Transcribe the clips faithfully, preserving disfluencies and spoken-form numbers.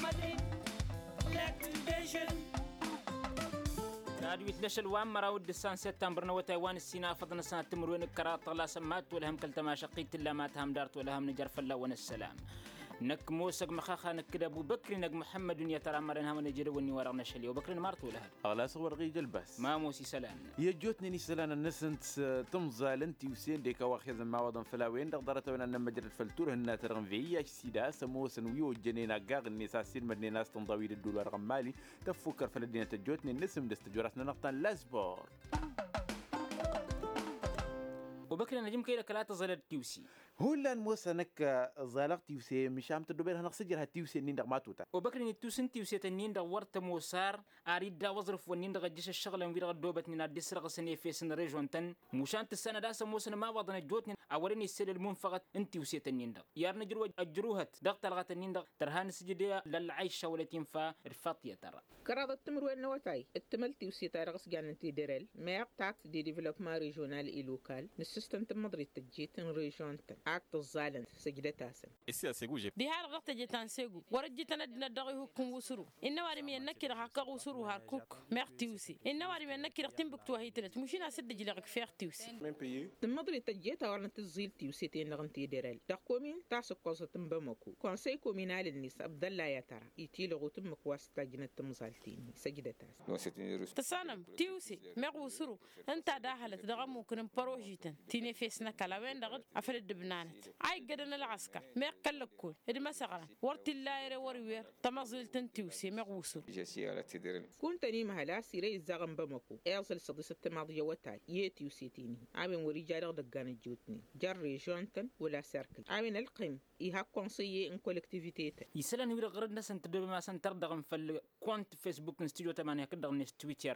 نادي يتلاشى الوام مراود السان سبتمبر نو تايوان السينا فضنا سنة تمرون الكرات طلا سمات ولهم كلتما شقيت لا ما تهم دارت ولهم نجر فلا ون السلام نك موسق مخاخا نكد ابو بكر نك محمد يترى مرنها من نجري وني ورغنا شلي وبكر مارت ولا هذا اغلا صور غي جلبس ما موسي سلام يجوتني نسلان النسنت تمزال انت وسين ديك واخذ ما وضن فلاوين قدرت وانا مجرد فلتور هنا ترغن في سيدا سموس ويو جنينا قاغ النساسين مدني ناس تنضويل الدولار غمالي تفكر فلدينا تجوتني النسم دستجورتنا نقطه لاسبور وبكر نجم كيلا كلا تزال تيوسي هولان موسى نك زالق تيوسي مش عم تدبر هنقصجر هالتيوسي نين ما توتا وبكر نتوسن تيوسي تنين دورت موسار اريد دا وظرف ونين دا جيش الشغل ويرا دوبت نين دي سرق سنه في سن ريجون تن مشان السنه دا موسى ما وضن جوتني اورني السل المنفقت انت تيوسي تنين دا يار نجرو اجروهت دغت لغت نين دا ترهان سجديه للعيش ولتين فا رفاطيه ترى كراد التمر وين نوتاي التمل تيوسي تارغس جان انت ديرل ما تاكس دي ديفلوبمون ريجونال اي لوكال نسيستم مدري تجيت ريجون تن اكت الزالن سجدتاسن اسيا سيغوجي دي هار غلطه جيتان سيغو ورجيتنا دنا دغي حكم وسرو ان واري مي نكر حق وسرو هاركوك ميرتيوسي ان واري مي نكر تمبكتو هيتلت مشينا سد جلق فيرتيوسي مين بيي مدري تجيت ورنا تزيل تيوسي تين نغنتي ديرل دقومين تاسو قوسه تمبمكو كونسي كومينال الناس عبد الله يا ترى يتي لغو تمك واسطه جنت تمزالتين سجدتاس تسانم تيوسي مغوسرو انت داخلت دغ ممكن بروجيتن تيني فيسنا كلاوين دغ افرد دبنانت اي قدنا العسكر ما قلكول ادي مسغلا ورتي اللايره وريوير تمازل تنتيوسي مغوسو كنت ني مهلا سيري زغم بمكو ايصل صدي ست ماضيه وتاي يتيوسيتيني عامن وريجار دغان جوتني جار ريجونتن ولا سيركل عامن القيم إيها كونسيي إن كولكتيفيتي يسألني ويرا غردنا سنتدب ما سنتر دغم في الكونت فيسبوك نستوديو تمانية كدغم نس تويتر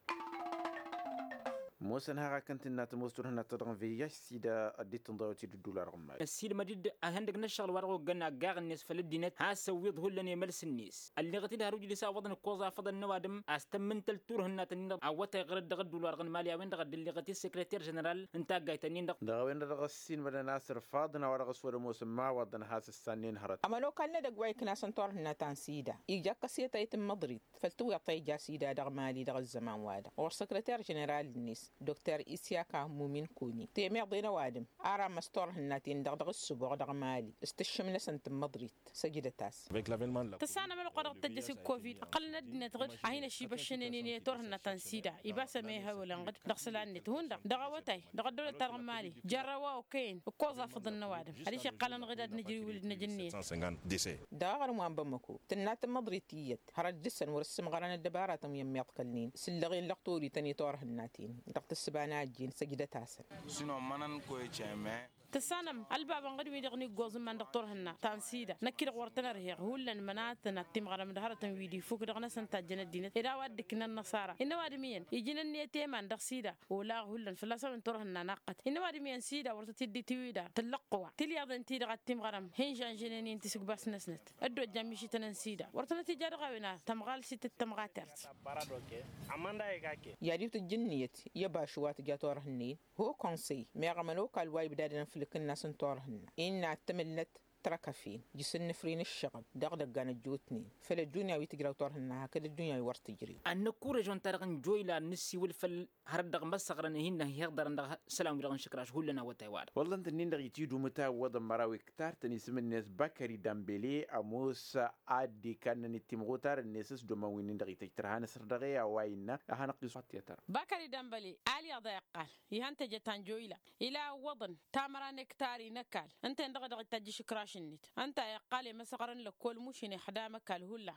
موسى نهار كنت النات موستور هنا تدغن في ياش سيدا أديت تنضوتي الدولار غمال السيد مديد أهندق نشغل ورغو قنا قاغ الناس فلدينات ها سويض هو لن يملس الناس اللي غتيدها رجل يسا وضن الكوزا فضل نوادم استمن تلتور هنا تنين عوتا يغرد دغد دولار غن ماليا وين دغد اللي غتي السكرتير جنرال انتا قاي تنين دغ دغوين دغ السين بدا ناصر فاضنا ورغ صور موسى ما وضن هاس السنين هرت أما لو كان لدق وايك ناس انتور هنا تانسيدا يجاك قصيتا يتم مضريد فلتو يعطي جاسيدا دغ مالي دغ الزمان وادا والسكرتير جنرال الناس دكتور إسياكا مومين كوني تيمير دينا وادم أرى مستور هناتين دغ دغ السبوع دغ مالي استشمنا سنت مضريد سجدتاس تسانا من قرر تجسي كوفيد أقل ندنا تغد عين الشي بشنيني تور هنا تنسيدا يباسا ميها ولا نغد دغسلان نتهون دغ دغ وتاي دغ دولة ترغ مالي جروا وكين وكوزا فضل نوادم هليش قال نغداد نجري ولد نجنين دغ رموان بمكو تنات مضريتيت هرد جسن ورسم غران الدبارات يم يطقلنين سلغين لقطوري تاني تور هناتين دغ السبانات جين سجدتاسن سينو منن كوي تشامي تسانم الباب غادي ويدغني غوز من دكتور هنا تانسيدا نكير ورتنا رهيق هولن مناتنا تيم غرام دهرة ويدي فوق دغنا سنتا جنة دينة إذا وادكنا النصارى إن وادمين يجينا نيتي من دخسيدا ولا هولن فلاسا من تور هنا ناقت إن وادمين سيدا ورتتدي تيويدا تلقوا تلي أذن تي دغت تيم غرام هين جان جنين تسق باس نسنت أدو جاميشي تنسيدا ورتنا تجار غاوينا تمغال ست تمغاترت يا ريت الجنيت يباشوات جاتور هنين هو كونسي ما غمنو قال واي بدادنا في لك الناس نطورهن إن اعتملت تركفين جسن فرين الشغل دغدغ كان جوتني فلا الدنيا ويتجرا طورهن هكذا الدنيا يور تجري أن كورة جون ترغن جويلا نسي والفل هردغ مسغرن هنا يقدر ندغ سلام يرغن شكراش هولنا وتايوار والله انت نين دغ يتيدو متى وضم مراوي كتار تني سم الناس بكري دامبلي اموس عادي كان نتيمغوتار الناس دوما وين دغ يتجرهان سردغيا واينا اها نقيس حتى ترى بكري دامبلي علي ضيقال يهانت جتان جويلا الى وضن تامرا نكتاري نكال انت دغ دغ تجي شكراش النت انت قال مسغرن لكل مشين خدامك الهلا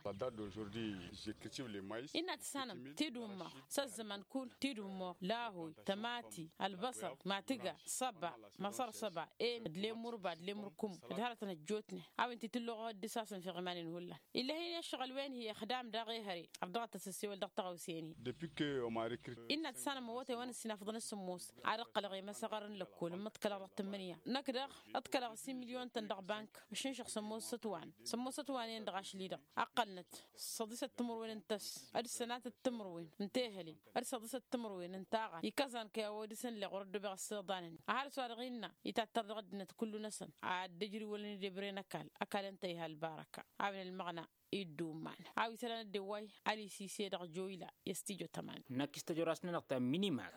ان تسانم تيدو ما سزمن كل تيدو مو لاهوي تماتي البصل ما تقع صبع مصر صبع ايه دلي مربع دلي مركم دهرتنا جوتني او انت تلغه دساسن في غمان هلا الا هي الشغل وين هي خدام داغي هري عبد تسسي ولد قوسيني ان تسانم وته وانا سنافضن السموس عرق لغي مسغرن لكل متكل رتمنيه نكدغ اتكل سي مليون تندغ بانك تانك مشين شخص سموه ستوان سموه ستوان يندغاش ليدا أقلنت صديسة التمر وين انتس أرسنات التمر وين انتهلي أرسديسة التمر وين انتاغا يكازان كي أوديسن لغرد بغا السيضانين أهل سوارغينا يتعتر غدنا كل نسن عاد دجري ولا ندبرين أكل أكل انتهى البركة عامل المغنى يدومان عاوي سلام الدواي علي سيسي دغ جويلا يستيجو تمان نكستجو راسنا نقطة مينيمال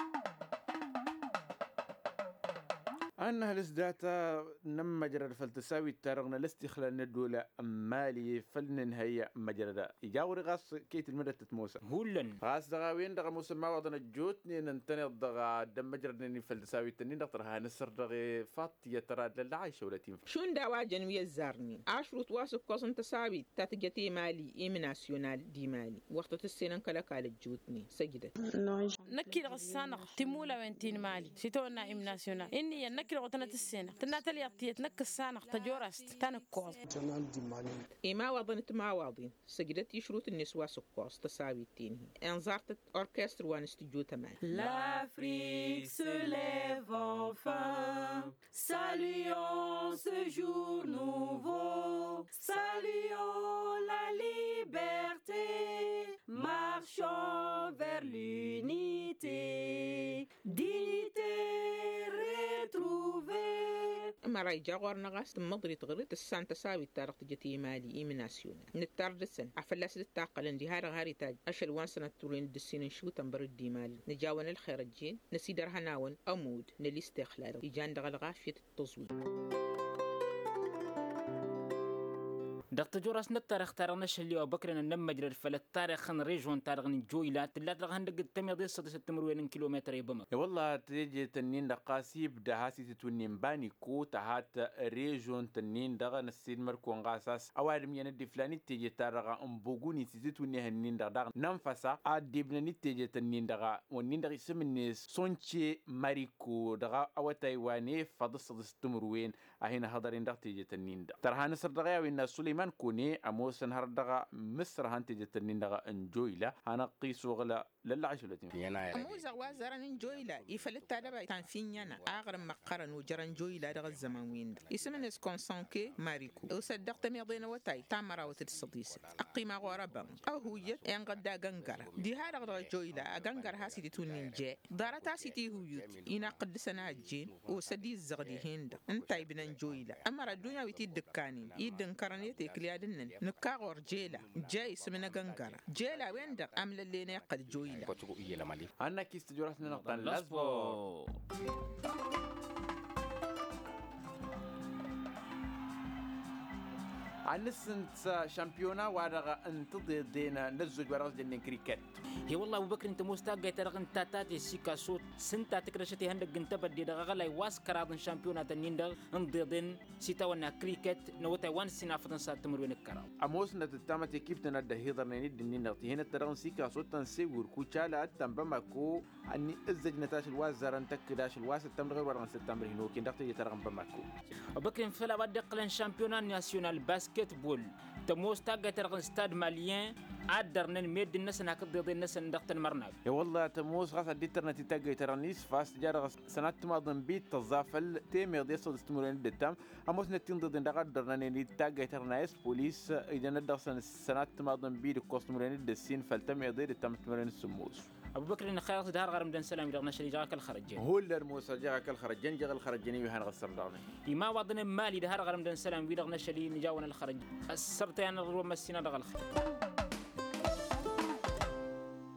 أنها لسداتا نم مجرد فلتساوي التارغنا لاستخلال الدولة مالي فلن هي مجرد يجاوري غاس كيت المدى تتموسى هولن غاس دغاوين دغا موسى ما وضنا جوتني ننتني دغا دم مجرد نني فلتساوي التنين دغترها نسر دغي فات يتراد للعايشة ولا تيم شون داوا جنوية الزارني عشرة تواسف قصن تساوي تاتجتي مالي إيم ناسيونال دي مالي وقت السنة كلا كالة جوتني سجدت نكير غسانق تيمولا وينتين مالي سيتونا إيم ناسيونال إني نكير غتنا السنة تناتلي أطيت نك السانق تجورست تانكوز إما وضنت ما واضين سجدت يشروط النسوة سقاص تساوي التين انزارت أوركستر وانستجو تمام. L'Afrique se lève enfin, saluons ce jour nouveau, saluons la liberté, marchons vers l'unité, dignité retrouvée. أما راي جاغور نغاست مضري تغريت السان تساوي التارق تجتي مالي إيم ناسيونال نتاردسن عفلاس التاقل اندي هارا هاري تاج أشل وان سنة تورين الدسين نشو تنبر الديمالي نجاون الخير الجين نسيدر هناون أمود نلي استخلال يجان دغل غافية التزوير دكتور جورس نتاريخ تاريخنا شلي وبكرنا نم مجرد فلت تاريخ ريجون تاريخ نجويلا تلات رغن دق التميض يصدس التمروين كيلومتر يبما والله تيجي تنين دقاسي بدا هاسي تتونين باني كو تهات ريجون تنين دغا نسين مركو نغاساس اوادم يندي فلاني تيجي تارغا امبوغوني تتوني هنين دغا ننفسا ادبنني تيجي تنين دغا ونين دغا سمني سونشي ماريكو دغا او تايواني فدس التمروين اهنا هضرين دغ تيجي تنين دغ ترها نصر دغا وين سليمان كوني أموسن هردغا مصر هانتي جتنين دغا انجويلا هانا قيسو غلا للعيش التي أموزا وازران انجويلا يفلت تابع تنفينينا أغرم مقرن وجران جويلا دغا الزمان وين يسمن اسكونسانكي ماريكو وصدقت ميضين وتاي تامرا وتتصديس أقيمة غربا أو هوية ينقدا غنغرا دي هذا غدا جويلا غنغر هاسي تونين جاء دارتا سيتي هويوت إنا قدسنا الجين وسدي الزغدي هند انتاي بنان جويلا أمر الدنيا ويتي دكانين يدن كرانيتي كليادن نكاغور جيلا جاي سمنا غنغرا جيلا وين دق أمل اللي نقد جويلا أنا كيست جورسنا نقطان لازبو عن سنت شامبيونا وارغا انتظر دينا نزج ورغز جنين كريكت هي والله ابو بكر انت مستاقي ترغن تاتاتي سيكا صوت سنتا تكرشتي هندق انت بدي دغغلا واسكراضن شامبيونا تنيندغ انضيضن سيتا ونا كريكت نوتا وان سينا فتن ساتمر وين الكراو اموسنا تتامتي كيف تنده هيدر نيد دنين نغتي هنا ترغن سيكا صوت تنسيور كوچالا تنبمكو اني ازج نتاش الوازرن تكداش الواس تمرغ ورغن ستامر هنوكي ندغتي ترغن بمكو ابو بكر فلا بدقلن شامبيونا ناسيونال باسكت بول تموستاقي ترغن ستاد ماليين عدرنا ميد الناس ناكد ضد الناس ندقت المرناب يا والله تموس غاس ديترنا تيتاقي ترانيس فاس جار سنات تماضن بيت تزافل تيمير دي صد استمرين دتام اموس نتين ضد ندقدرنا ني تاقي ترنايس بوليس اذا ندرسن سنات تماضن بيد كوستمرين دسين فلتم يضير التم تمرين السموس ابو بكر ان خيرت دار غرم دن سلام يرغنا شري جاك الخرجين هو الموسى جاك الخرجين جاك الخرجين يهان غسر دارني ما وضن مالي دار غرم دن سلام يرغنا شري نجاون الخرج السرت يعني الروم مسينا دغ الخرج